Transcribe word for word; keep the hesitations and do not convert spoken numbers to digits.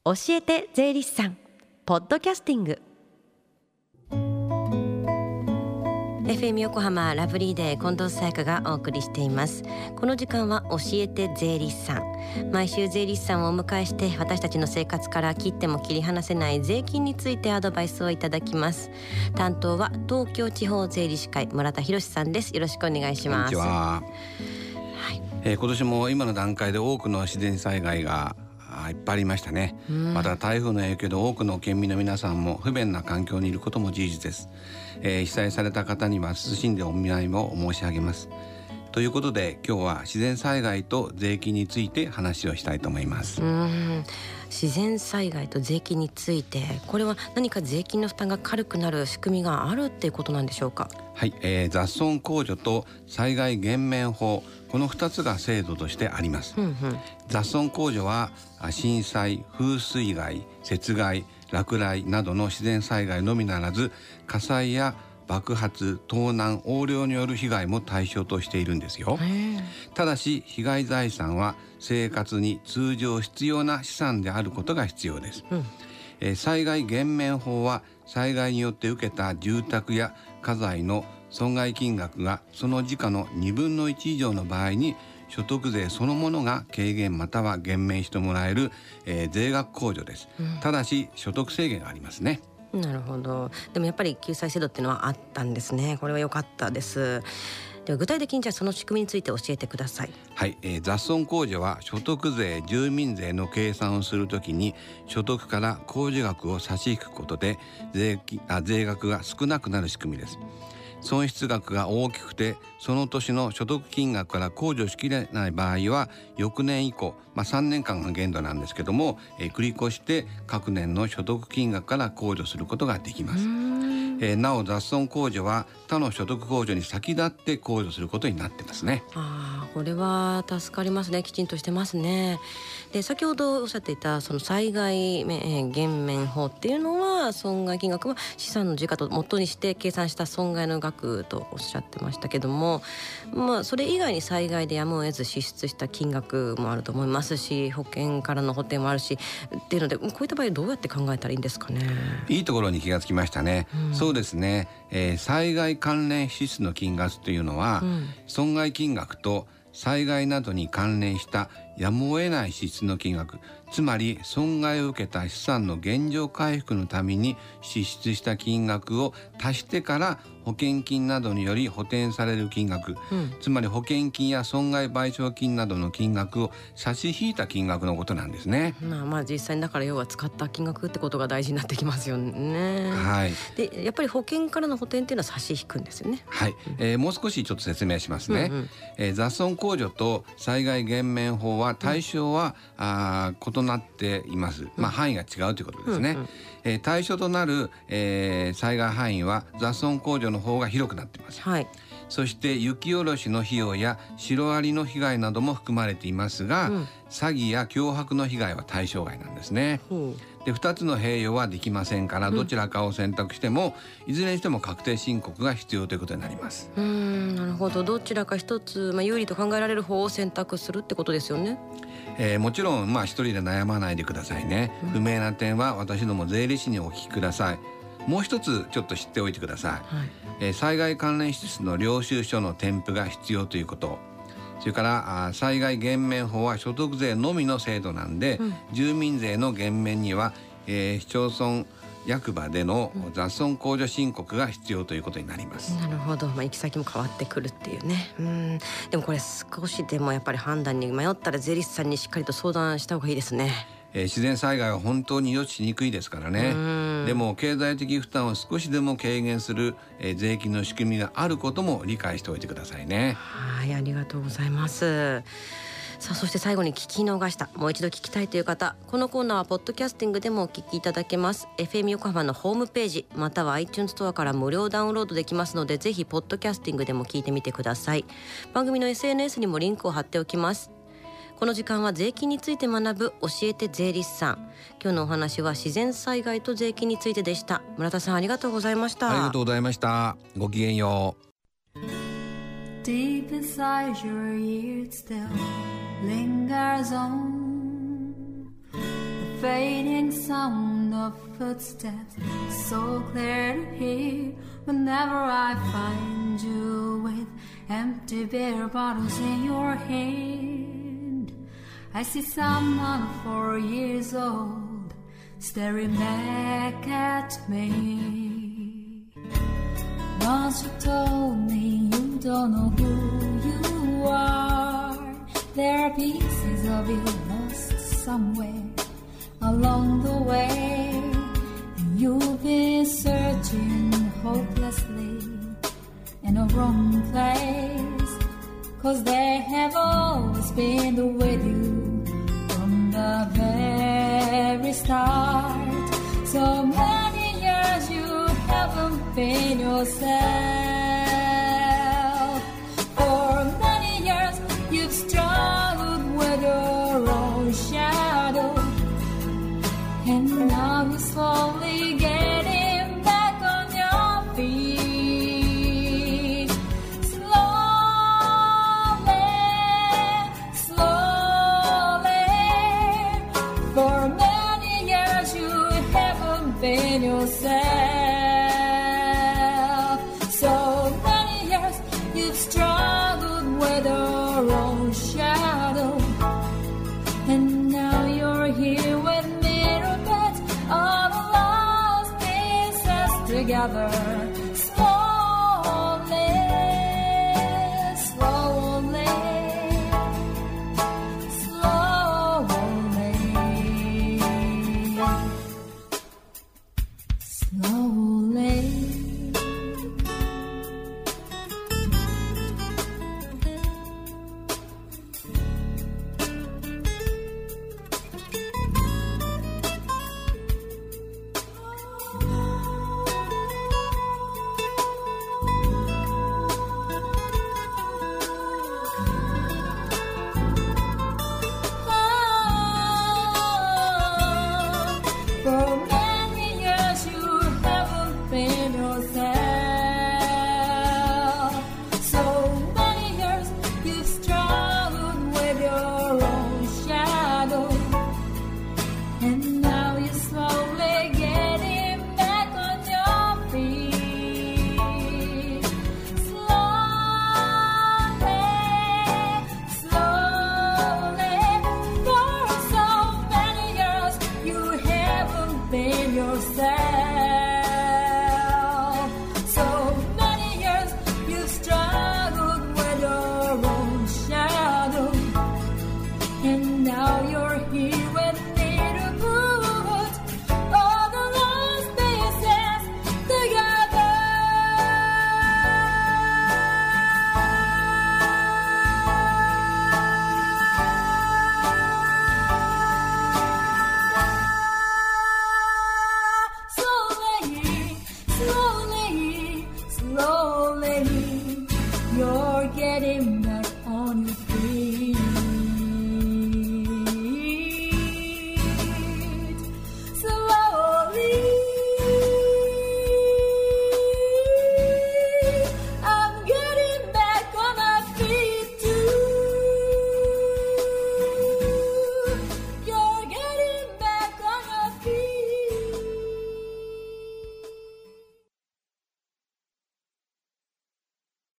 教えて税理士さんポッドキャスティング。 エフエム 横浜ラブリーデー近藤沙耶香がお送りしています。この時間は教えて税理士さん。毎週税理士さんをお迎えして私たちの生活から切っても切り離せない税金についてアドバイスをいただきます。担当は東京地方税理士会村田博さんです。よろしくお願いします。 こんにちは。 はい、 えー、今年も今の段階で多くの自然災害がいっぱいありましたね。また台風の影響で多くの県民の皆さんも不便な環境にいることも事実です。えー、被災された方には謹んでお見舞いも申し上げます。ということで今日は自然災害と税金について話をしたいと思います。 うーん自然災害と税金について、これは何か税金の負担が軽くなる仕組みがあるっていうことなんでしょうか。 はい、えー、雑損控除と災害減免法、このふたつが制度としてあります。うんうん、雑損控除は震災、風水害、雪害、落雷などの自然災害のみならず火災や爆発、盗難、横領による被害も対象としているんですよ。ただし被害財産は生活に通常必要な資産であることが必要です。うんえー、災害減免法は災害によって受けた住宅や家財の損害金額がその時価のにぶんのいち以上の場合に所得税そのものが軽減または減免してもらえる、えー、税額控除です。うん、ただし所得制限がありますね。 なるほど。でもやっぱり救済制度っていうのはあったんですね。これは良かったです。では具体的にじゃあその仕組みについて教えてください。 はい、えー、雑損控除は所得税、住民税の計算をするときに所得から控除額を差し引くことで 税, あ税額が少なくなる仕組みです。損失額が大きくてその年の所得金額から控除しきれない場合は翌年以降、まあ、さんねんかんが限度なんですけども、えー、繰り越して各年の所得金額から控除することができます。えー、なお雑損控除は他の所得控除に先立って控除することになってますね。 あー、これは助かりますね。きちんとしてますね。で先ほどおっしゃっていたその災害減免法っていうのは損害金額は資産の時価と元にして計算した損害の額とおっしゃってましたけども、まあ、それ以外に災害でやむを得ず支出した金額もあると思いますし保険からの補填もあるしっていうので、こういった場合どうやって考えたらいいんですかね。 いいところに気がつきましたね。うん、そうですね、えー、災害関連支出の金額というのは、うん、損害金額と災害などに関連したやむを得ない支出の金額、つまり損害を受けた資産の現状回復のために支出した金額を足してから保険金などにより補填される金額、うん、つまり保険金や損害賠償金などの金額を差し引いた金額のことなんですね。 まあ、まあ実際にだから要は使った金額ってことが大事になってきますよね。 はい、 でやっぱり保険からの補填っていうのは差し引くんですよね。 はい、えー、もう少しちょっと説明しますね。うんうん、えー、雑損控除と災害減免法は対象は、うん、あ異なっています。まあ、範囲が違うということですね。うんうん、えー、対象となる、えー、災害範囲は雑損控除の方が広くなっています。はい、そして雪下ろしの費用やシロアリの被害なども含まれていますが、うん、詐欺や脅迫の被害は対象外なんですね。うん、でふたつの併用はできませんからどちらかを選択しても、うん、いずれにしても確定申告が必要ということになります。 うーんなるほど。どちらか一つ、まあ、有利と考えられる方を選択するってことですよね。 えー、もちろん、まあ、一人で悩まないでくださいね。うん、不明な点は私ども税理士にお聞きください。もう一つちょっと知っておいてください。はい、えー、災害関連支出の領収書の添付が必要ということ。それからあ災害減免法は所得税のみの制度なんで、うん、住民税の減免には、えー、市町村役場での雑損控除申告が必要ということになります。 なるほど、まあ、行き先も変わってくるっていうね。うん、でもこれ少しでもやっぱり判断に迷ったら税理士さんにしっかりと相談した方がいいですね。 えー、自然災害は本当に予知しにくいですからね。でも経済的負担を少しでも軽減する、えー、税金の仕組みがあることも理解しておいてくださいね。 はい、ありがとうございます。さあそして最後に聞き逃したもう一度聞きたいという方、このコーナーはポッドキャスティングでもお聞きいただけます。 エフエム 横浜のホームページまたは iTunes ストアから無料ダウンロードできますので、ぜひポッドキャスティングでも聞いてみてください。番組の エスエヌエス にもリンクを貼っておきます。この時間は税金について学ぶ教えて税理士さん。今日のお話は自然災害と税金についてでした。村田さんありがとうございました。 ありがとうございました。ごきげんよう。 Deep inside your ears still lingers on the fading sound of footsteps, so clear to hear whenever I find you with empty beer bottles in your hand. I see someone four years old staring back at me. Once you told me you don't know who you are, there are pieces of you lost somewhere along the way, and you've been searching hopelessly in a wrong place, 'cause they have always been with you from the very start. So many years you haven't been yourself. For many years you've struggled with your own shadow, and now you're slowly getting back on your feet. Slowly, slowly. For many years you haven't been yourself. So many years you've struggled with your own shadow, and now you're here with me, all the lost pieces together. Slowly, slowly, slowly, slowly. For many years you haven't been yourself. So many years you've struggled with your own shadow, and now you're slowly getting back on your feet. Slowly, slowly. For so many years you haven't been yourself.